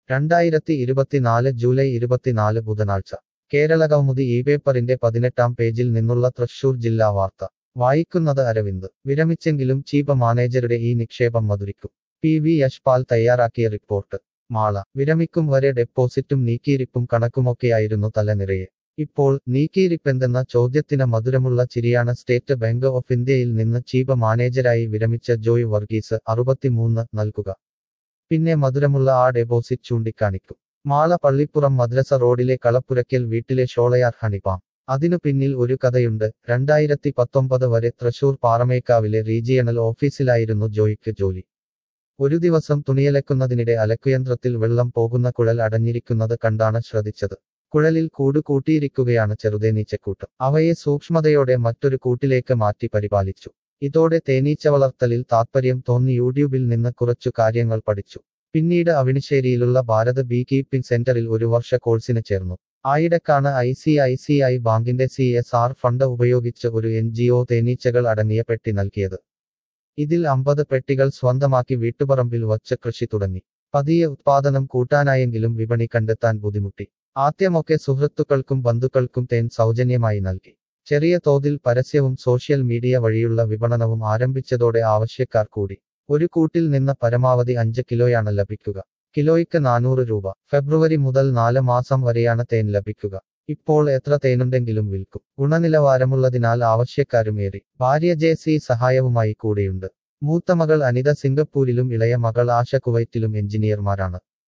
2024 July 24 ബുധനാഴ്ച കേരളകൗമുദി ഈ പേപ്പറിന്റെ 18-ാം പേജിൽ നിന്നുള്ള തൃശൂർ ജില്ലാ വാർത്ത വായിക്കുന്നത് അരവിന്ദ്. വിരമിച്ചെങ്കിലും ചീഫ് മാനേജരുടെ ഈ നിക്ഷേപം മധുരിക്കും. പി യശ്പാൽ തയ്യാറാക്കിയ റിപ്പോർട്ട്. മാള. വിരമിക്കും വരെ ഡെപ്പോസിറ്റും നീക്കിയിരിപ്പും കണക്കുമൊക്കെയായിരുന്നു തലനിറയെ. ഇപ്പോൾ നീക്കിയിരിപ്പെന്തെന്ന ചോദ്യത്തിന് മധുരമുള്ള ചിരിയാണ് സ്റ്റേറ്റ് ബാങ്ക് ഓഫ് ഇന്ത്യയിൽ നിന്ന് ചീഫ് മാനേജരായി വിരമിച്ച ജോയ് വർഗീസ് 63 നൽകുക. പിന്നെ മധുരമുള്ള ആ ഡെപ്പോസിറ്റ് ചൂണ്ടിക്കാണിക്കും. മാള പള്ളിപ്പുറം മദ്രസ റോഡിലെ കളപ്പുരയ്ക്കൽ വീട്ടിലെ ഷോളയാർ ഹണിപാം. അതിനു പിന്നിൽ ഒരു കഥയുണ്ട്. 2019 വരെ തൃശൂർ പാറമേക്കാവിലെ റീജിയണൽ ഓഫീസിലായിരുന്നു ജോയിക്ക് ജോലി. ഒരു ദിവസം തുണിയലക്കുന്നതിനിടെ അലക്കുയന്ത്രത്തിൽ വെള്ളം പോകുന്ന കുഴൽ അടഞ്ഞിരിക്കുന്നത് കണ്ടാണ് ശ്രദ്ധിച്ചത്. കുഴലിൽ കൂട് കൂട്ടിയിരിക്കുകയാണ് ചെറുതേനീച്ചക്കൂട്ടം. അവയെ സൂക്ഷ്മതയോടെ മറ്റൊരു കൂട്ടിലേക്ക് മാറ്റി പരിപാലിച്ചു. ഇതോടെ തേനീച്ച വളർത്തലിൽ താത്പര്യം തോന്നി യൂട്യൂബിൽ നിന്ന് കുറച്ചു കാര്യങ്ങൾ പഠിച്ചു. പിന്നീട് അവിണിശ്ശേരിയിലുള്ള ഭാരത് ബീ കീപ്പിംഗ് സെന്ററിൽ ഒരു വർഷ കോഴ്സിന് ചേർന്നു. ആയിടക്കാണ് ICICI ബാങ്കിന്റെ CSR ഫണ്ട് ഉപയോഗിച്ച് ഒരു NGO തേനീച്ചകൾ അടങ്ങിയ പെട്ടി നൽകിയത്. ഇതിൽ 50 പെട്ടികൾ സ്വന്തമാക്കി വീട്ടുപറമ്പിൽ വച്ച് കൃഷി തുടങ്ങി. പതിയെ ഉത്പാദനം കൂട്ടാനായെങ്കിലും വിപണി കണ്ടെത്താൻ ബുദ്ധിമുട്ടി. ആദ്യമൊക്കെ സുഹൃത്തുക്കൾക്കും ബന്ധുക്കൾക്കും തേൻ സൗജന്യമായി നൽകി. ചെറിയ തോതിൽ പരസ്യവും സോഷ്യൽ മീഡിയ വഴിയുള്ള വിപണനവും ആരംഭിച്ചതോടെ ആവശ്യക്കാർ കൂടി. ഒരു കൂട്ടിൽ നിന്ന് പരമാവധി 5 കിലോയാണ് ലഭിക്കുക. കിലോയ്ക്ക് 400 രൂപ. ഫെബ്രുവരി മുതൽ 4 മാസം വരെയാണ് തേൻ ലഭിക്കുക. ഇപ്പോൾ എത്ര തേനുണ്ടെങ്കിലും വിൽക്കും. ഗുണനിലവാരമുള്ളതിനാൽ ആവശ്യക്കാരും ഏറി. ഭാര്യ JC സഹായവുമായി കൂടെയുണ്ട്. മൂത്ത മകൾ അനിത സിംഗപ്പൂരിലും ഇളയ മകൾ ആശ കുവൈറ്റിലും എഞ്ചിനീയർമാരാണ്.